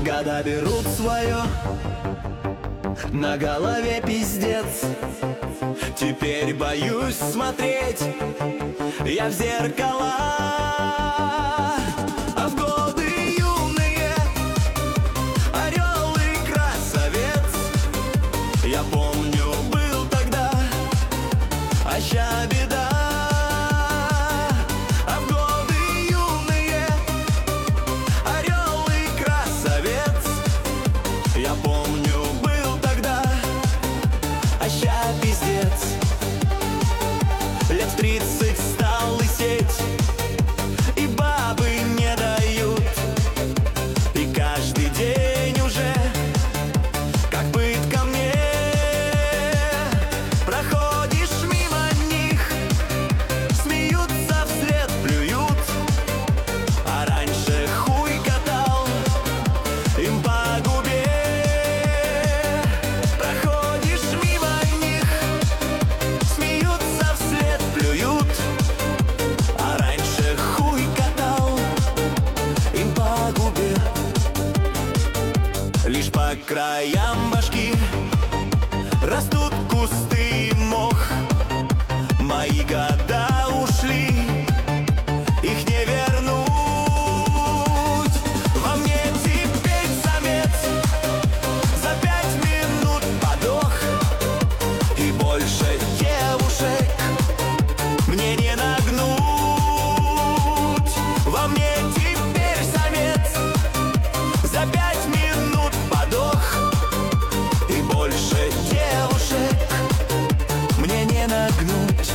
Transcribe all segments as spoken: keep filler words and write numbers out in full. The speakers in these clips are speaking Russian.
Года берут свое, на голове пиздец. Теперь боюсь смотреть я в зеркала. А в годы юные орел и красавец. Я помню, был тогда, а ща беда. А в годы юные орел и красавец. Я помню, был тогда, а ща пиздец. Лет в тридцать стал лысеть, и бабы не дают. И каждый день уже как пытка мне. Проходишь мимо них, смеются вслед, плюют. А раньше хуй катал им по губе. Проходишь мимо них, смеются вслед, плюют. А раньше хуй катал им по губе. Лишь по краям башки растут кусты и мох. Мои года ушли, их не вернуть. Во мне теперь самец за пять минут подох. И больше девушек мне не нагнуть. Во мне теперь самец за пять минут подох. И больше девушек мне не нагнуть.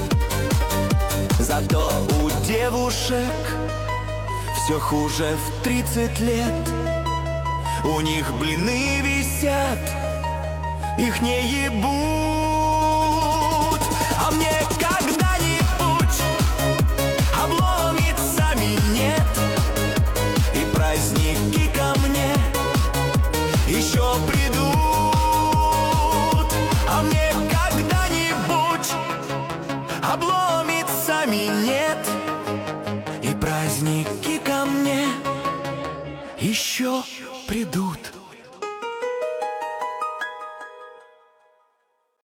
Зато у девушек все хуже в тридцать лет. У них блины висят, их не ебут. А мне когда-нибудь обломится минет. И праздники ко мне еще придут. А мне когда-нибудь обломится минет. И праздники ко мне еще придут.